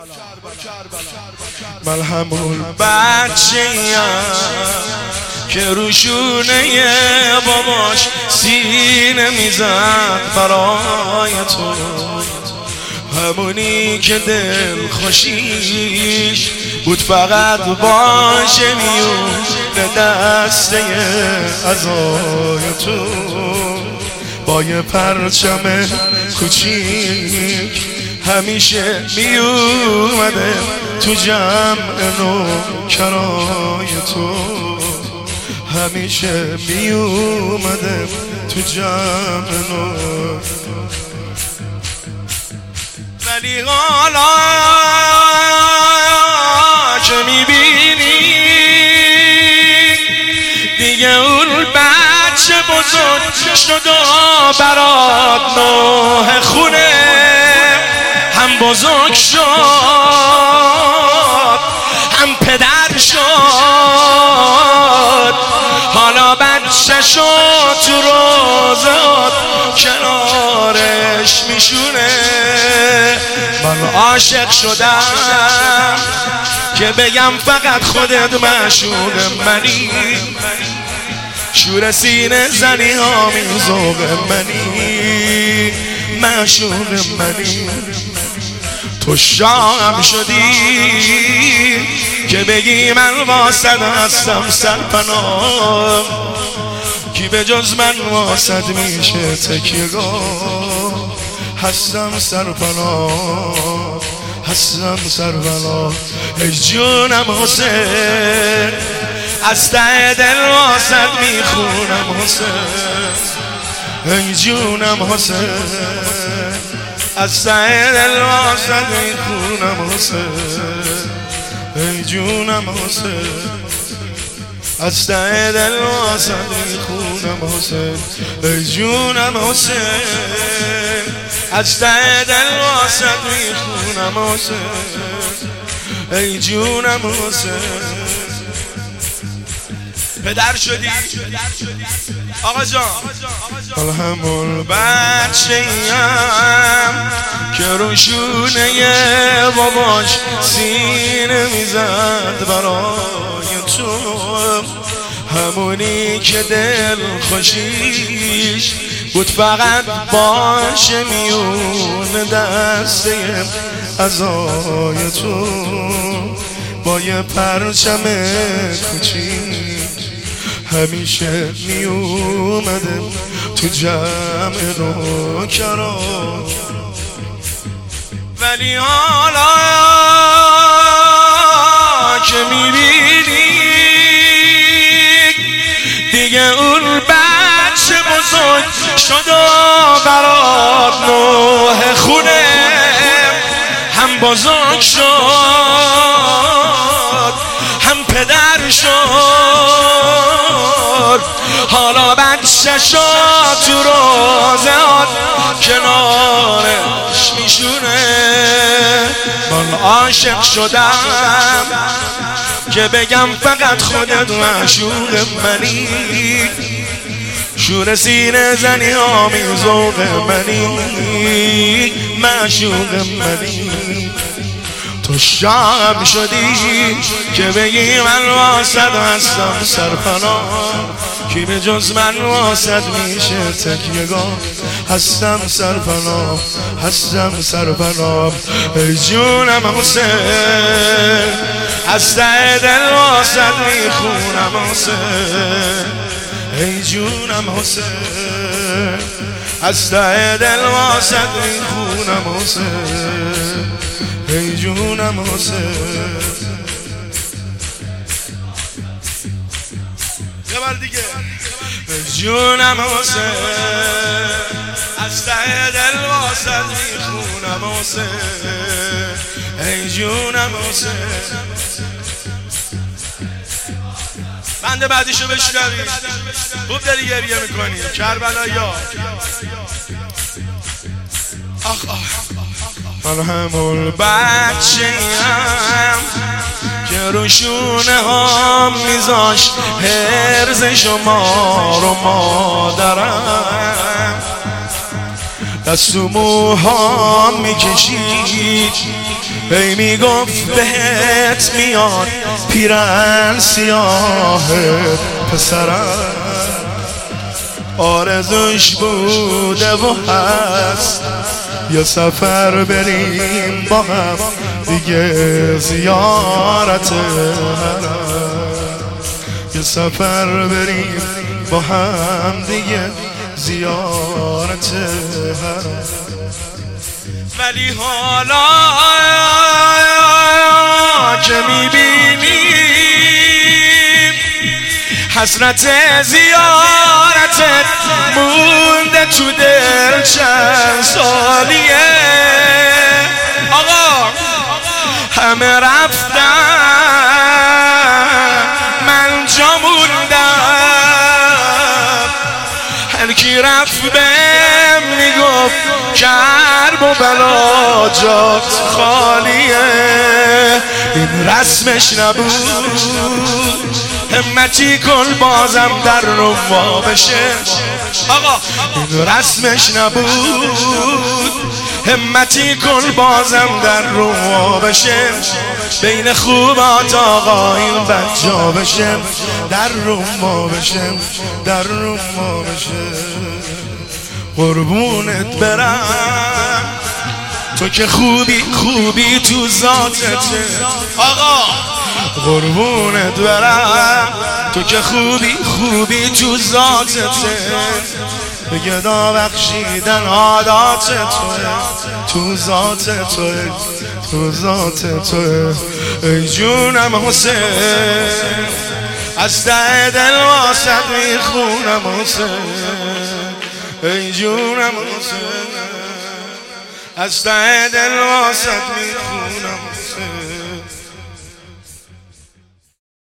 من همون بچه‌ایم که روشونه باباش سینه میزد برای تو، همونی که دل خوشیش بود فقط باشه میونه دسته عزای تو، با یه پرچم کوچیک همیشه میومده تو جمع نوکرای تو، همیشه میومده تو جمع ولی حالا که میبینی دیگه اون بچه بزرگ شد و برات نوح خونه هم بزرگ شد هم پدر شد، حالا بچه شد تو روزات کنارش میشونه. من عاشق شدم که بگم فقط خودت معشوق منی، شور سینه زنی ها میزوق منی، معشوق منی. تو شام شدی که بگی من واسد هستم سرپناه، کی به جز من واسد میشه تکیه‌گاه، هستم سرپناه، هستم سرپناه. ای جونم حسین از ته دل واسد میخونم حسین، ای جونم حسین از ته دل واسد میخونم حسین، ای جونم حسین از ته دل واسد میخونم حسین، ای جونم حسین از ته دل واسد میخونم حسین، ای جونم حسین. پدر شدی آقا جان، من همون بچه‌ایم که روشونه باباش سینه میزد برای تو، همونی که دل خوشیش بود فقط باشه میونه دسته عزای تو، با یه پرچم کوچیک همیشه میومده تو جمع نوکرا. ولی حالا که میبینی دیگه اون بچه بزرگ شد و برات نوح خونه هم بزرگ شد هم پدر شد، حالا بچه شد تو روزات کنارش میشونه. من عاشق شدم که بگم فقط خودت معشوق منی، شور سینه زنی ها میزوق منی، معشوق منی. تو شام شدی که بگی من واسد هستم سرپناه، کی به جز من واسد میشه تکیه‌گاه، هستم سرپناه، هستم سرپناه. ای جونم حسین از ته دل واسد میخونم حسین، ای جونم حسین از ته دل واسد میخونم حسین، ای جونم حسین. یه بار دیگه. ای جونم حسین از ته دل واسد میخونم حسین، ای جونم حسین. بنده بعدیشو بشنوید. خوب داری گریه میکنی کربلایا. آخ آخ. من همون بچه‌ایم که روشونه ها میذاش هرز شما رو مادرم، دست و موها میکشید ای میگفت بهت میاد پیرن سیاه پسرم، آرزوش بوده و هست یه سفر بریم با هم دیگه زیارت هرم، یه سفر بریم با هم دیگه زیارت هرم. ولی حالا که میبینیم حسرت زیارتت مونده تو دل چند سالیه، آقا همه رفتن من جا موندم، هر کی رفت بهم میگفت کرب و بلا جات خالیه، این رسمش نبود همتی کن بازم در رو وا بشه، آقا این رسمش نبود همتی کن بازم در رو وا بشه، بین خوبات آقا این بد جا بشه، در رو ما بشه، در رو ما بشه. قربونت برم تو که خوبی خوبی تو ذاتته، آقا قربونت برم تو که خوبی خوبی تو ذاتته، به گدا بخشیدن عادات توه، تو ذات توه، تو ذات توه. ای جونم حسین از ته دل واسط میخونم حسین، ای جونم حسین از ته دل واسط میخونم حسین.